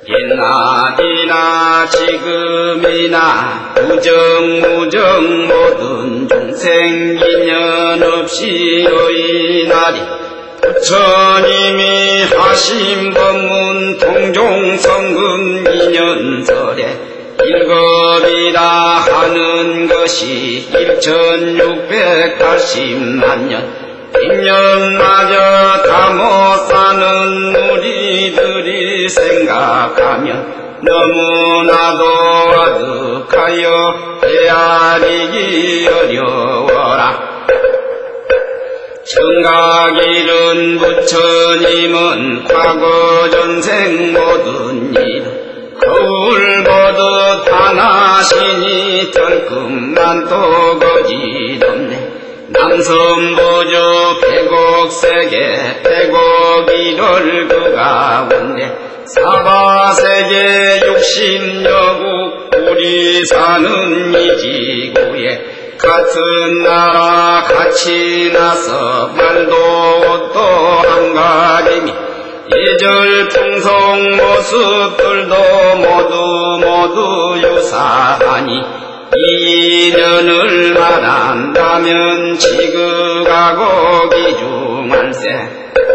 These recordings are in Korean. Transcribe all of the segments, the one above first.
옛날이나 지금이나 무정 모든 중생 인연 없이 여인하리 부처님이 하신 법문 통종성금 인연설에 일겁이라 하는 것이 1680만 년 100년마저 다 못 사는 우리들이 생각하면 너무나도 아득하여 헤아리기 어려워라. 청각 잃은 부처님은 과거 전생 모든 일 거울 보듯 하나시니 털끝만 또 거짓없네. 남선보조 100억 세계 100억 1월 그 가운데 사바세계 60여국 우리 사는 이 지구에 같은 나라 같이 나서 말도 옷도 한 가지니 예절 풍속 모습들도 모두 유사하니 이 인연을 말한다면 지극하고 귀중할세.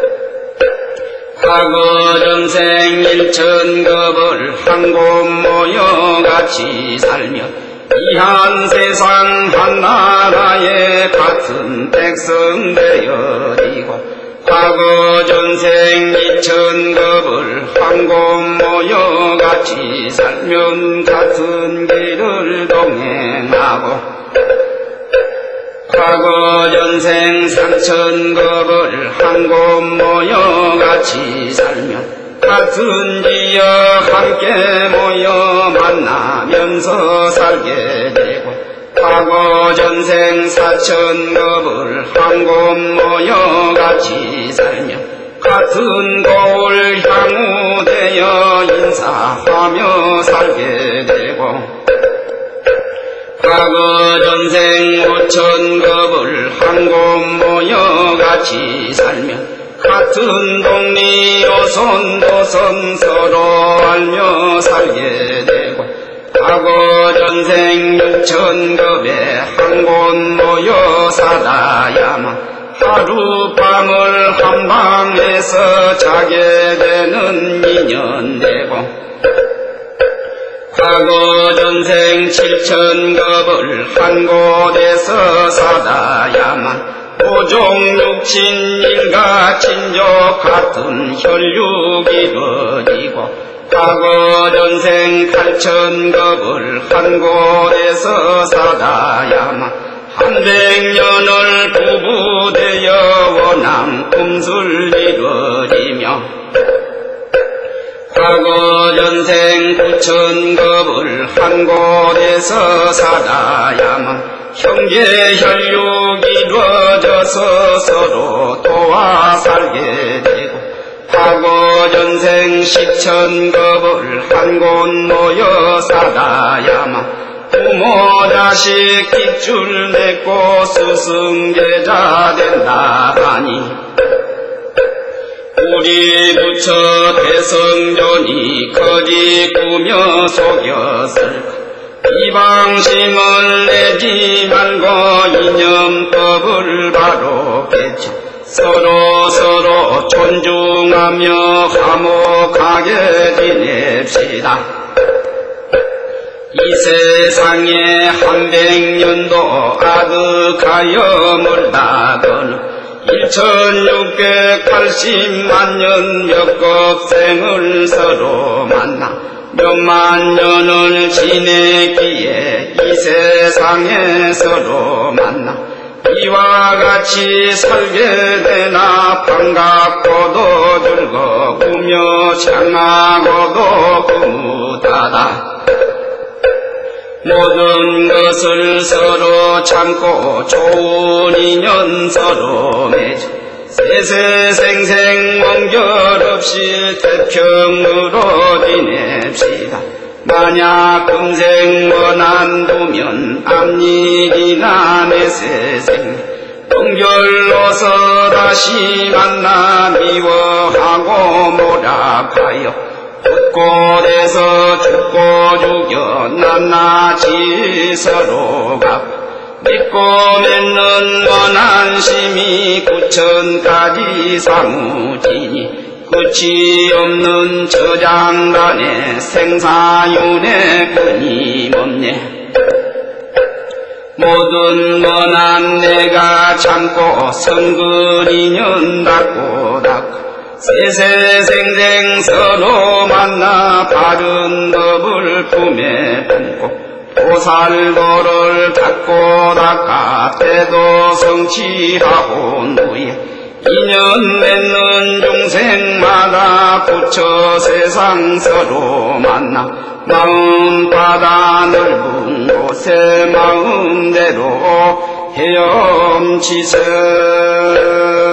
과거 전생 일천겁을 한 곳 모여 같이 살며 이 한 세상 한 나라에 같은 백성 되어지고 과거 전생 이천겁을 한 곳 모여 같이 살면 같은 길을 동행하고 과거 전생 삼천겁을 한 곳 모여 같이 살면 같은 지역 함께 모여 만나면서 살게 되고 과거 전생 사천겁을 한 곳 모여 같이 살면 같은 고을 향후 되어 인사하며 살게 되고 과거 전생 오천겁을 한 곳 모여 같이 살면 같은 동리 오손도손 서로 알며 살게 되고 과거 전생 육천겁에 한 곳 모여 살아야만 하룻밤을 한 방에서 자게 되는 인연되고 과거 전생 칠천겁을 한 곳에서 살아야만 오종 육친 일가 친족 같은 혈육이 이루어지고 과거 전생 8천겁을 한 곳에서 살아야만 한 100년을 부부되어 원함 꿈술 이루어지며 과거 전생 9천겁을 한 곳에서 살아야만 형제 혈육이 이루어져서 서로 도와 살게 되고 과거 전생 10천겁을 한 곳 모여 살아야만 부모 자식 깃줄 맺고 스승제자 된다 하니 우리 부처 대성존이 거짓 꾸며 속였을까. 이방심을 내지 말고 이념법을 바로 깨쳐 서로 존중하며 화목하게 지냅시다. 이 세상에 한 100년도 아득하여 물다거는 1680만 년 몇 겁생을 서로 만나 몇만 년을 지냈기에 이 세상에 서로 만나 이와 같이 살게 되나 반갑고도 즐거우며 향하고도 그무다다. 모든 것을 서로 참고 좋은 인연 서로 맺어 세세생생 원결없이 태평으로 지냅시다. 만약 금생 원한 두면 앞일이나 내세생 동결로서 다시 만나 미워하고 모락하여 곳곳에서 죽고 죽여 낱낱이 서로가 믿고 맺는 원한심이 구천까지 사무지니 끝이 없는 저장간에 생사윤회 끊임없네. 모든 원한 내가 참고 선근인연 닦고 세세생생 서로 만나 바른 법을 품에 품고 보살도를 닦고 닦아 때도 성취하고 누에 인연 맺는 중생마다 부처 세상 서로 만나 마음바다 넓은 곳에 마음대로 헤엄치세